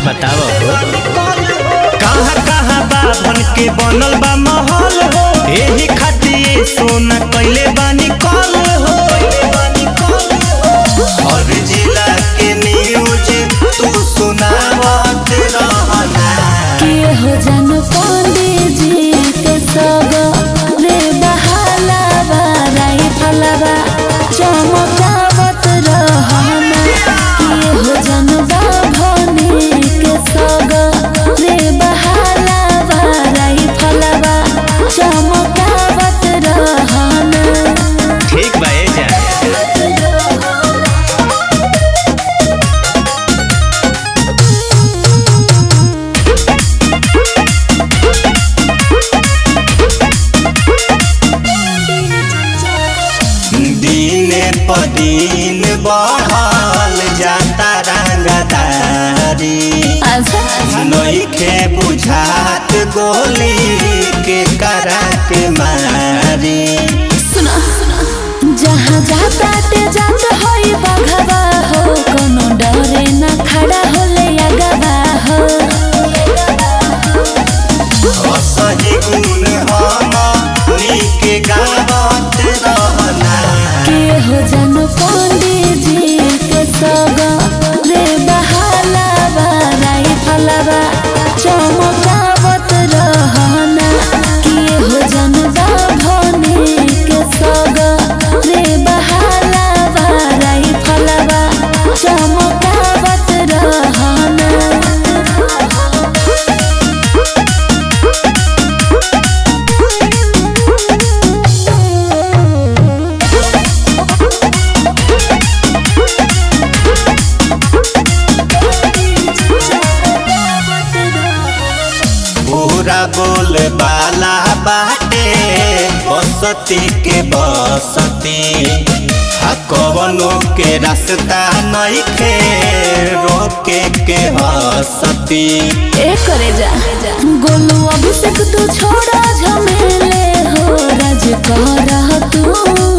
बताओ कहाँ कहाँ बाभन के बनल बा महल हो, एही खातिर सोना कैले बानी कल हो। हर जिला के न्यूज तू सुनावत रहना। के हो जन पंडित जी के सग रे बहाला बाराई फलवा चमकावत रहना। के हो जन बाभनी के सग रे बहाला बाराई फलवा चमकावत रहना। ठीक बा ए जा। दिन प दिन बढ़ल जाता रंगदारी, नइखे बुझात गोली के करा के मारी। सुना जहाँ जाता ते जात होई बघवा हो, कोनो डरे न खड़ा होले अगवा हो। असही गुण हम नीके गावत रहना। के हो जन पंडित जी के सग रे बहाला बाराई फलवा चमकावत रहना। के हो जन बाभनी के सग रे बहाला बाराई फलवा चमकावत रहना। पूरा बोल बाला बाटे बसती के बसती, कवनो के रास्ता नइखे रोके के हसती। ए करे जा गोलू अभिषेक तू छोड़ा झमेले हो, राज कर तू